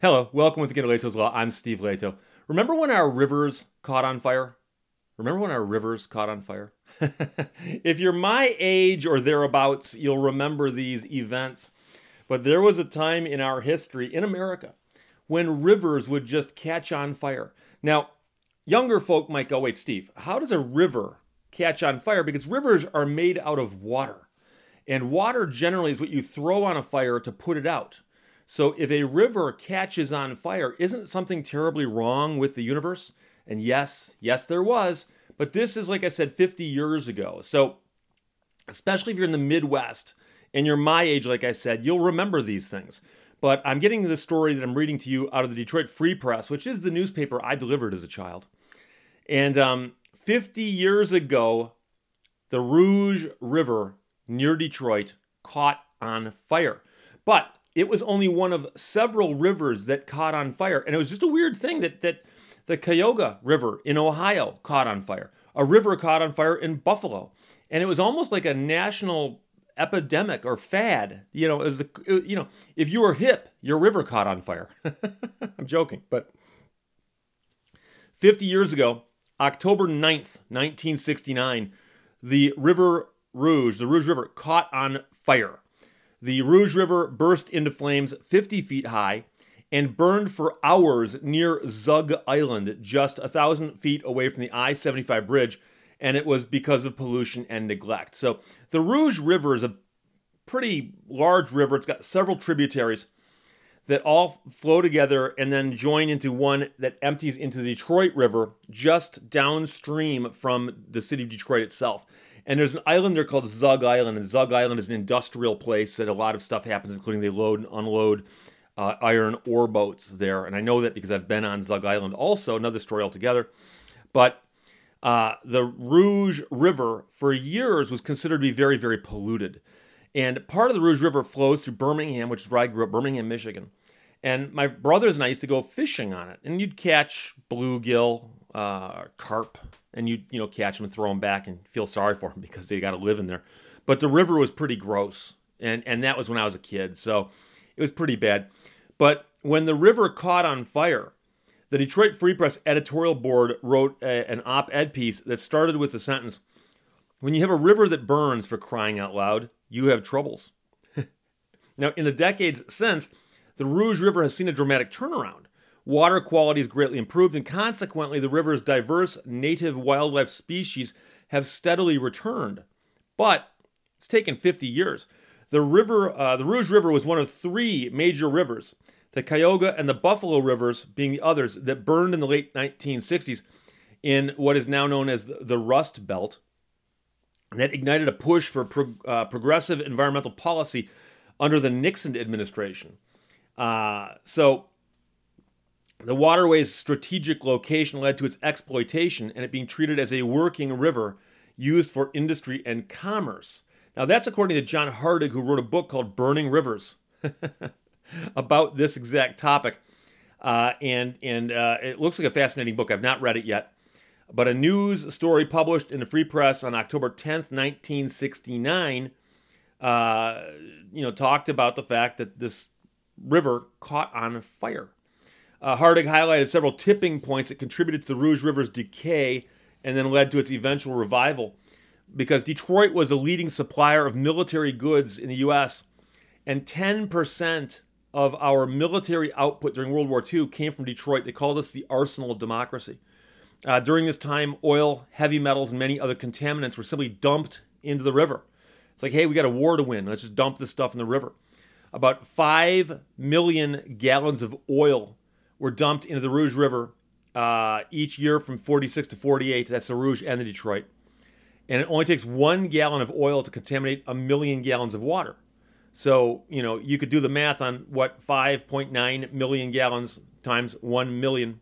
Hello, welcome once again to Leto's Law. I'm Steve Leto. Remember when our rivers caught on fire? Remember when our rivers caught on fire? If you're my age or thereabouts, you'll remember these events. But there was a time in our history in America when rivers would just catch on fire. Now, younger folk might go, wait, Steve, how does a river catch on fire? Because rivers are made out of water. And water generally is what you throw on a fire to put it out. So if a river catches on fire, isn't something terribly wrong with the universe? And yes, there was. But this is, like I said, 50 years ago. So especially if you're in the Midwest and you're my age, like I said, you'll remember these things. But I'm getting to the story that I'm reading to you out of the Detroit Free Press, which is the newspaper I delivered as a child. And 50 years ago, the Rouge River near Detroit caught on fire. But it was only one of several rivers that caught on fire. And it was just a weird thing that the Cuyahoga River in Ohio caught on fire. A river caught on fire in Buffalo. And it was almost like a national epidemic or fad. If you were hip, your river caught on fire. I'm joking. But 50 years ago, October 9th, 1969, the Rouge River caught on fire. The Rouge River burst into flames 50 feet high and burned for hours near Zug Island, just 1,000 feet away from the I-75 bridge, and it was because of pollution and neglect. So the Rouge River is a pretty large river. It's got several tributaries that all flow together and then join into one that empties into the Detroit River just downstream from the city of Detroit itself. And there's an island there called Zug Island, and Zug Island is an industrial place that a lot of stuff happens, including they load and unload iron ore boats there. And I know that because I've been on Zug Island also, another story altogether. But the Rouge River for years was considered to be very, very polluted. And part of the Rouge River flows through Birmingham, which is where I grew up, Birmingham, Michigan. And my brothers and I used to go fishing on it. And you'd catch bluegill, carp, and you'd catch them and throw them back and feel sorry for them because they got to live in there. But the river was pretty gross. And that was when I was a kid. So it was pretty bad. But when the river caught on fire, the Detroit Free Press editorial board wrote an op-ed piece that started with the sentence, "When you have a river that burns, for crying out loud, you have troubles." Now, in the decades since, the Rouge River has seen a dramatic turnaround. Water quality has greatly improved, and consequently, the river's diverse native wildlife species have steadily returned. But it's taken 50 years. The Rouge River was one of three major rivers, the Cuyahoga and the Buffalo rivers being the others, that burned in the late 1960s in what is now known as the Rust Belt. And that ignited a push for progressive environmental policy under the Nixon administration. So the waterway's strategic location led to its exploitation and it being treated as a working river used for industry and commerce. Now, that's according to John Hardig, who wrote a book called Burning Rivers about this exact topic. And it looks like a fascinating book. I've not read it yet. But a news story published in the Free Press on October 10th, 1969, talked about the fact that this river caught on fire. Hardig highlighted several tipping points that contributed to the Rouge River's decay and then led to its eventual revival. Because Detroit was a leading supplier of military goods in the U.S., and 10% of our military output during World War II came from Detroit. They called us the arsenal of democracy. During this time, oil, heavy metals, and many other contaminants were simply dumped into the river. It's like, hey, we got a war to win. Let's just dump this stuff in the river. About 5 million gallons of oil were dumped into the Rouge River each year from 46 to 48. That's the Rouge and the Detroit. And it only takes 1 gallon of oil to contaminate 1 million gallons of water. So, you could do the math on what 5.9 million gallons times 1 million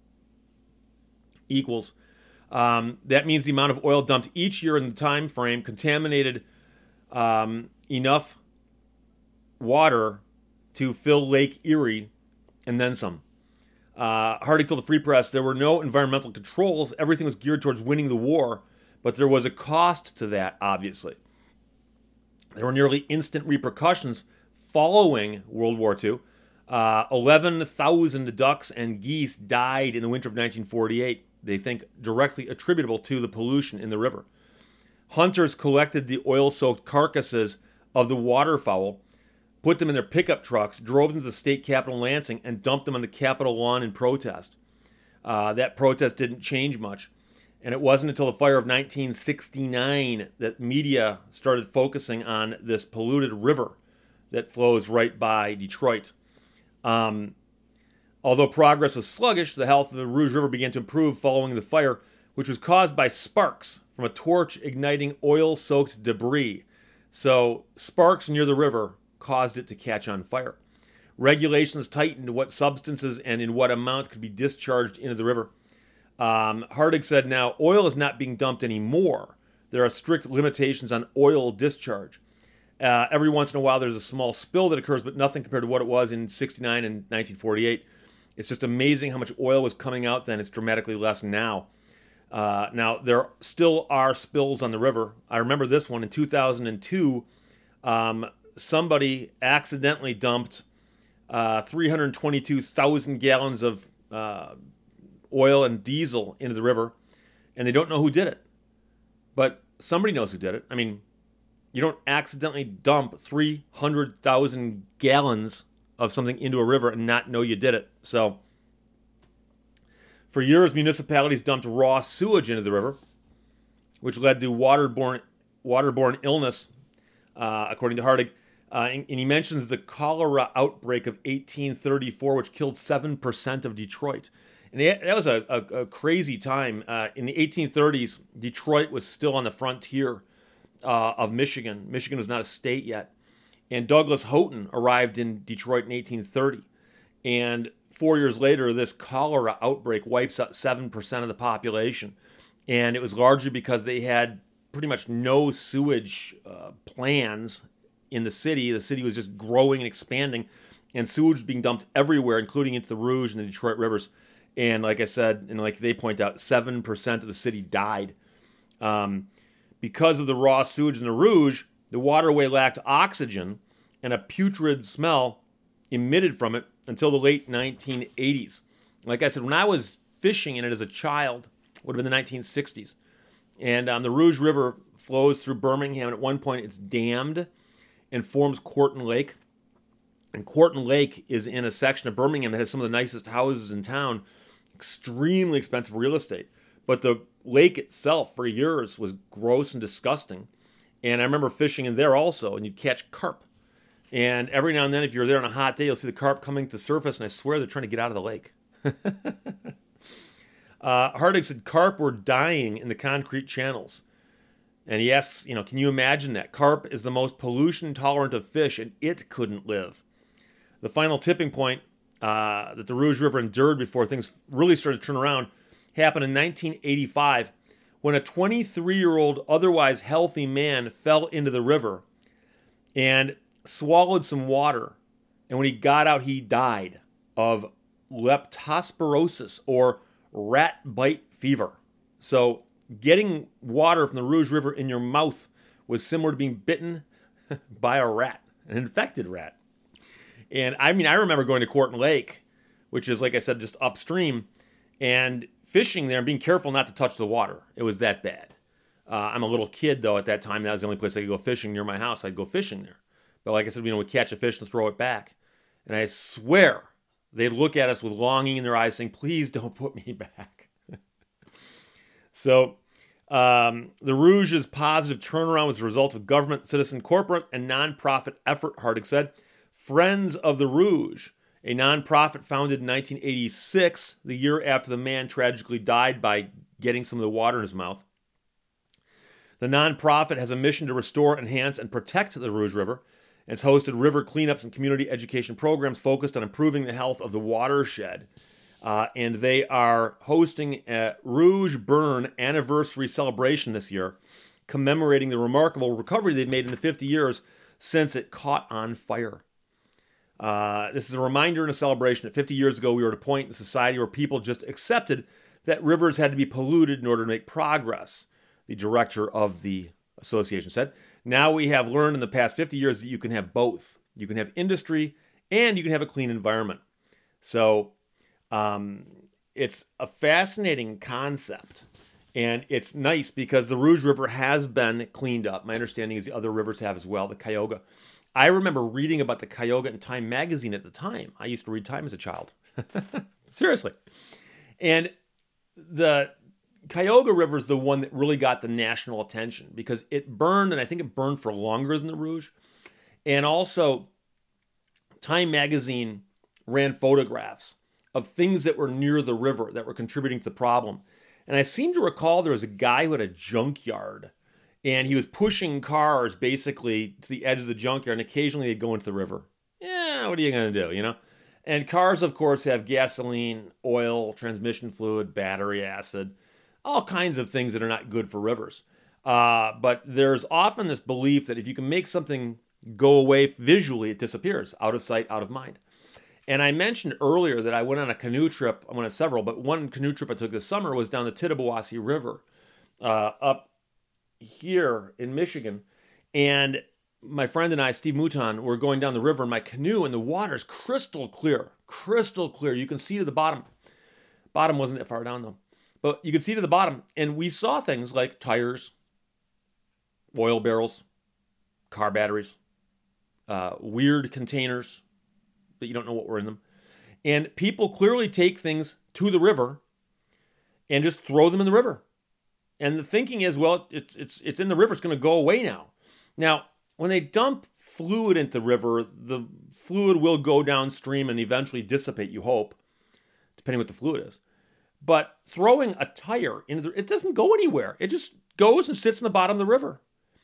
equals. That means the amount of oil dumped each year in the time frame contaminated enough water to fill Lake Erie and then some. Hardig told the Free Press there were no environmental controls. Everything was geared towards winning the war, but there was a cost to that, obviously. There were nearly instant repercussions following World War II. 11,000 ducks and geese died in the winter of 1948, they think directly attributable to the pollution in the river. Hunters collected the oil-soaked carcasses of the waterfowl, put them in their pickup trucks, drove them to the state capitol in Lansing, and dumped them on the Capitol lawn in protest. That protest didn't change much. And it wasn't until the fire of 1969 that media started focusing on this polluted river that flows right by Detroit. Although progress was sluggish, the health of the Rouge River began to improve following the fire, which was caused by sparks from a torch igniting oil-soaked debris. So sparks near the river caused it to catch on fire. Regulations tightened what substances and in what amount could be discharged into the river. Hardig said now oil is not being dumped anymore. There are strict limitations on oil discharge. Every once in a while there's a small spill that occurs, but nothing compared to what it was in 69 and 1948. It's just amazing how much oil was coming out then. It's dramatically less now. Now, there still are spills on the river. I remember this one in 2002. Somebody accidentally dumped 322,000 gallons of oil and diesel into the river, and they don't know who did it. But somebody knows who did it. I mean, you don't accidentally dump 300,000 gallons of something into a river and not know you did it. So, for years, municipalities dumped raw sewage into the river, which led to waterborne illness, according to Hardig. And he mentions the cholera outbreak of 1834, which killed 7% of Detroit. And that was a crazy time. In the 1830s, Detroit was still on the frontier of Michigan. Michigan was not a state yet. And Douglas Houghton arrived in Detroit in 1830. And 4 years later, this cholera outbreak wipes out 7% of the population. And it was largely because they had pretty much no sewage plans in the city. The city was just growing and expanding, and sewage was being dumped everywhere, including into the Rouge and the Detroit rivers. And like I said, and like they point out, 7% of the city died. Because of the raw sewage in the Rouge, the waterway lacked oxygen, and a putrid smell emitted from it until the late 1980s. Like I said, when I was fishing in it as a child, would have been the 1960s. And the Rouge River flows through Birmingham, and at one point it's dammed and forms Corton Lake. And Corton Lake is in a section of Birmingham that has some of the nicest houses in town, extremely expensive real estate. But the lake itself for years was gross and disgusting. And I remember fishing in there also, and you'd catch carp. And every now and then, if you're there on a hot day, you'll see the carp coming to the surface, and I swear they're trying to get out of the lake. Hardig said carp were dying in the concrete channels. And he asks, can you imagine that? Carp is the most pollution-tolerant of fish, and it couldn't live. The final tipping point that the Rouge River endured before things really started to turn around happened in 1985 when a 23-year-old otherwise healthy man fell into the river and swallowed some water. And when he got out, he died of leptospirosis, or rat bite fever. So getting water from the Rouge River in your mouth was similar to being bitten by a rat, an infected rat. And I remember going to Corton Lake, which is, like I said, just upstream, and fishing there and being careful not to touch the water. It was that bad. I'm a little kid, though, at that time. That was the only place I could go fishing near my house. I'd go fishing there. But like I said, we'd catch a fish and throw it back. And I swear they'd look at us with longing in their eyes saying, please don't put me back. So the Rouge's positive turnaround was a result of government, citizen, corporate, and nonprofit effort, Hardig said. Friends of the Rouge, a nonprofit founded in 1986, the year after the man tragically died by getting some of the water in his mouth. The nonprofit has a mission to restore, enhance, and protect the Rouge River. It's hosted river cleanups and community education programs focused on improving the health of the watershed. And they are hosting a Rouge Burn anniversary celebration this year, commemorating the remarkable recovery they've made in the 50 years since it caught on fire. This is a reminder and a celebration that 50 years ago we were at a point in society where people just accepted that rivers had to be polluted in order to make progress, the director of the association said. Now we have learned in the past 50 years that you can have both. You can have industry and you can have a clean environment. So it's a fascinating concept. And it's nice because the Rouge River has been cleaned up. My understanding is the other rivers have as well, the Cuyahoga. I remember reading about the Cuyahoga in Time magazine at the time. I used to read Time as a child. Seriously. And the Cuyahoga River is the one that really got the national attention because it burned, and I think it burned for longer than the Rouge. And also, Time magazine ran photographs of things that were near the river that were contributing to the problem. And I seem to recall there was a guy who had a junkyard, and he was pushing cars basically to the edge of the junkyard, and occasionally they'd go into the river. Yeah, what are you going to do, you know? And cars, of course, have gasoline, oil, transmission fluid, battery acid, all kinds of things that are not good for rivers. But there's often this belief that if you can make something go away visually, it disappears, out of sight, out of mind. And I mentioned earlier that I went on a canoe trip. I went on several, but one canoe trip I took this summer was down the Tittabawassee River up here in Michigan. And my friend and I, Steve Mouton, were going down the river in my canoe, and the water's crystal clear. Crystal clear. You can see to the bottom. Bottom wasn't that far down, though. But you could see to the bottom. And we saw things like tires, oil barrels, car batteries, weird containers that you don't know what were in them. And people clearly take things to the river and just throw them in the river. And the thinking is, well, it's in the river. It's going to go away now. Now, when they dump fluid into the river, the fluid will go downstream and eventually dissipate, you hope, depending what the fluid is. But throwing a tire into it doesn't go anywhere. It just goes and sits in the bottom of the river.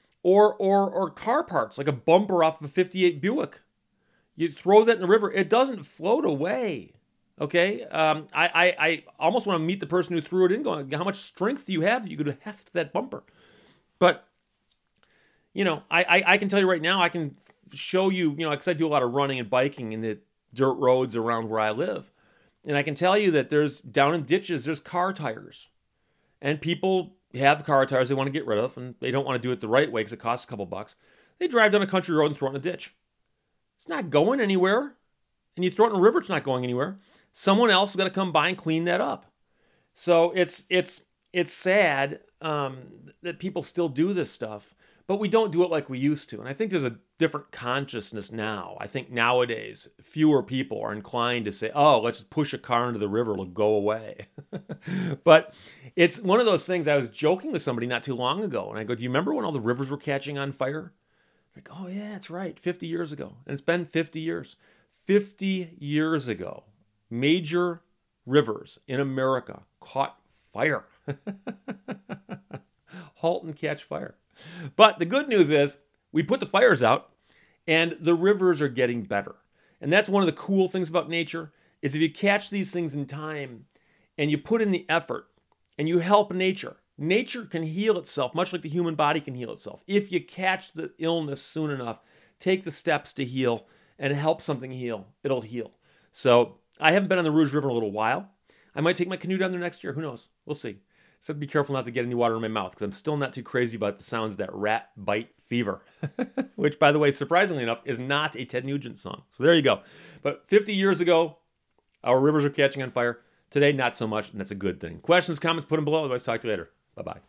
Or car parts, like a bumper off of a 58 Buick. You throw that in the river, it doesn't float away. Okay? I almost want to meet the person who threw it in going, how much strength do you have that you could heft that bumper? But, you know, I can tell you right now, I can show you, you know, because I do a lot of running and biking in the dirt roads around where I live. And I can tell you that there's, down in ditches, there's car tires. And people have car tires they want to get rid of, and they don't want to do it the right way because it costs a couple bucks. They drive down a country road and throw it in a ditch. It's not going anywhere. And you throw it in a river, it's not going anywhere. Someone else is going to come by and clean that up. So it's sad that people still do this stuff, but we don't do it like we used to. And I think there's a different consciousness now. I think nowadays, fewer people are inclined to say, oh, let's just push a car into the river, it'll go away. But it's one of those things. I was joking with somebody not too long ago, and I go, do you remember when all the rivers were catching on fire? Like, oh yeah, that's right, 50 years ago. And it's been 50 years. 50 years ago, major rivers in America caught fire. Halt and catch fire. But the good news is we put the fires out and the rivers are getting better. And that's one of the cool things about nature is if you catch these things in time and you put in the effort and you help nature, nature can heal itself, much like the human body can heal itself. If you catch the illness soon enough, take the steps to heal and help something heal, it'll heal. So I haven't been on the Rouge River in a little while. I might take my canoe down there next year. Who knows? We'll see. So be careful not to get any water in my mouth because I'm still not too crazy about the sounds of that rat bite fever, which, by the way, surprisingly enough, is not a Ted Nugent song. So there you go. But 50 years ago, our rivers are catching on fire. Today, not so much, and that's a good thing. Questions, comments, put them below. Otherwise, talk to you later. Bye-bye.